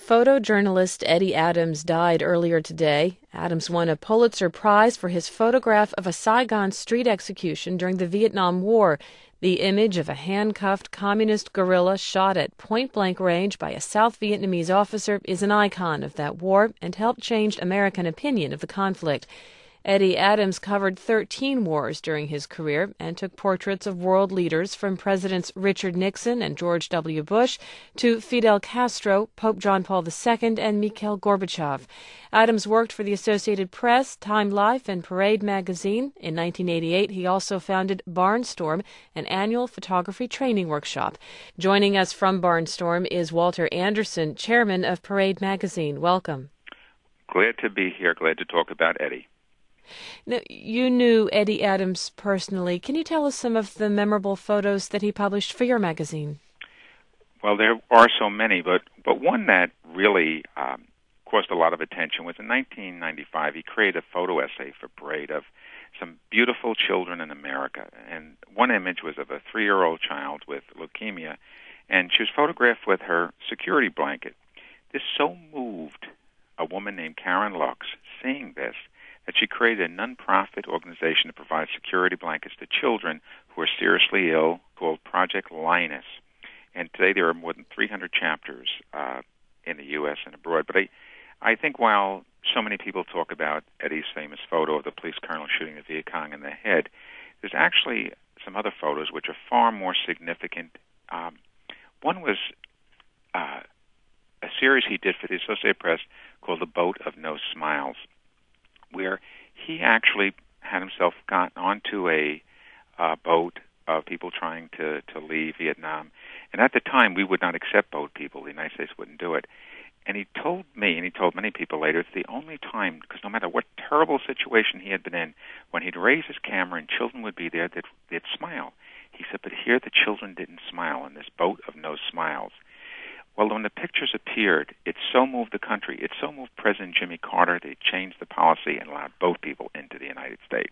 Photojournalist Eddie Adams died earlier today. Adams won a Pulitzer Prize for his photograph of a Saigon street execution during the Vietnam War. The image of a handcuffed communist guerrilla shot at point-blank range by a South Vietnamese officer is an icon of that war and helped change American opinion of the conflict. Eddie Adams covered 13 wars during his career and took portraits of world leaders from Presidents Richard Nixon and George W. Bush to Fidel Castro, Pope John Paul II, and Mikhail Gorbachev. Adams worked for the Associated Press, Time Life, and Parade magazine. In 1988, he also founded Barnstorm, an annual photography training workshop. Joining us from Barnstorm is Walter Anderson, chairman of Parade magazine. Welcome. Glad to be here. Glad to talk about Eddie. Now, you knew Eddie Adams personally. Can you tell us some of the memorable photos that he published for your magazine? Well, there are so many, but one that really caused a lot of attention was in 1995. He created a photo essay for Parade of some beautiful children in America. And one image was of a 3-year-old child with leukemia, and she was photographed with her security blanket. This so moved a woman named Karen Lux, seeing this, that she created a nonprofit organization to provide security blankets to children who are seriously ill called Project Linus. And today there are more than 300 chapters in the U.S. and abroad. But I think while so many people talk about Eddie's famous photo of the police colonel shooting the Viet Cong in the head, there's actually some other photos which are far more significant. One was a series he did for the Associated Press called The Boat of No Smiles, where he actually had himself gotten onto a boat of people trying to leave Vietnam. And at the time, we would not accept boat people. The United States wouldn't do it. And he told me, and he told many people later, it's the only time, because no matter what terrible situation he had been in, when he'd raise his camera and children would be there, they'd smile. He said, but here the children didn't smile in this boat of no smiles. Well, when the pictures appeared, it so moved the country. It so moved President Jimmy Carter that he changed the policy and allowed both people into the United States.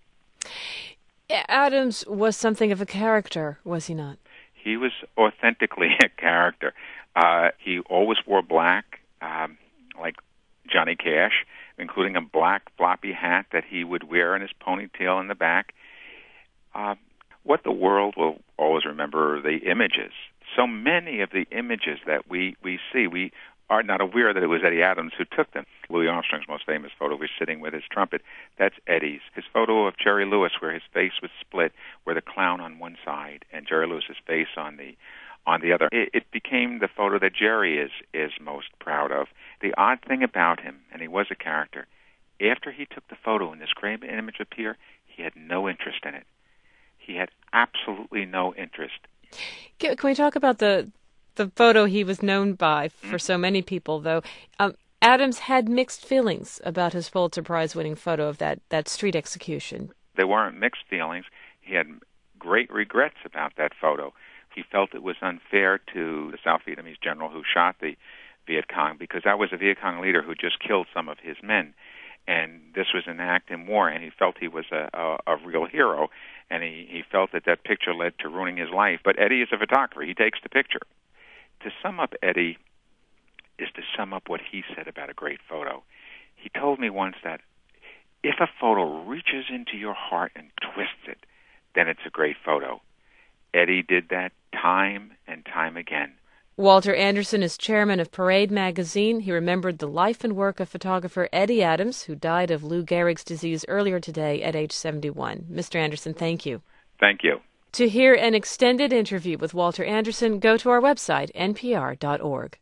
Adams was something of a character, was he not? He was authentically a character. He always wore black, like Johnny Cash, including a black floppy hat that he would wear in his ponytail in the back. What the world will always remember are the images. So many of the images that we see, we are not aware that it was Eddie Adams who took them. Louis Armstrong's most famous photo was sitting with his trumpet. That's Eddie's. His photo of Jerry Lewis, where his face was split, where the clown on one side and Jerry Lewis's face on the other. It became the photo that Jerry is most proud of. The odd thing about him, and he was a character, after he took the photo and this great image appeared, he had no interest in it. He had absolutely no interest. Can we talk about the photo he was known by for so many people, though? Adams had mixed feelings about his Pulitzer Prize-winning photo of that street execution. There weren't mixed feelings. He had great regrets about that photo. He felt it was unfair to the South Vietnamese general who shot the Viet Cong, because that was a Viet Cong leader who just killed some of his men. And this was an act in war, and he felt he was a real hero, and he felt that picture led to ruining his life. But Eddie is a photographer. He takes the picture. To sum up Eddie is to sum up what he said about a great photo. He told me once that if a photo reaches into your heart and twists it, then it's a great photo. Eddie did that time and time again. Walter Anderson is chairman of Parade magazine. He remembered the life and work of photographer Eddie Adams, who died of Lou Gehrig's disease earlier today at age 71. Mr. Anderson, thank you. Thank you. To hear an extended interview with Walter Anderson, go to our website, npr.org.